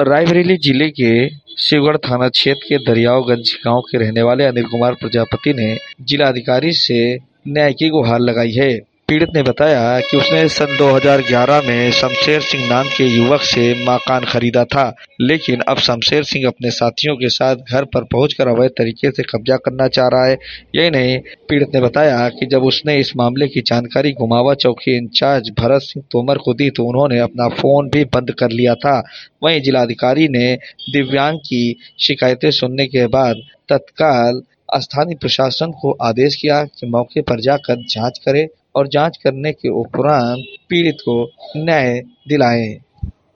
रायबरेली जिले के शिवगढ़ थाना क्षेत्र के दरियागंज गांव के रहने वाले अनिल कुमार प्रजापति ने जिलाधिकारी से न्याय की गुहार लगाई है। पीड़ित ने बताया कि उसने सन 2011 में शमशेर सिंह नाम के युवक से मकान खरीदा था, लेकिन अब शमशेर सिंह अपने साथियों के साथ घर पर पहुंचकर अवैध तरीके से कब्जा करना चाह रहा है। यही नहीं, पीड़ित ने बताया कि जब उसने इस मामले की जानकारी गुमावा चौकी इंचार्ज भरत सिंह तोमर को दी तो उन्होंने अपना फोन भी बंद कर लिया था। वहीं जिलाधिकारी ने दिव्यांग की शिकायतें सुनने के बाद तत्काल स्थानीय प्रशासन को आदेश किया कि मौके पर जाकर जांच करे और जांच करने के उपरांत पीड़ित को न्याय दिलाएं।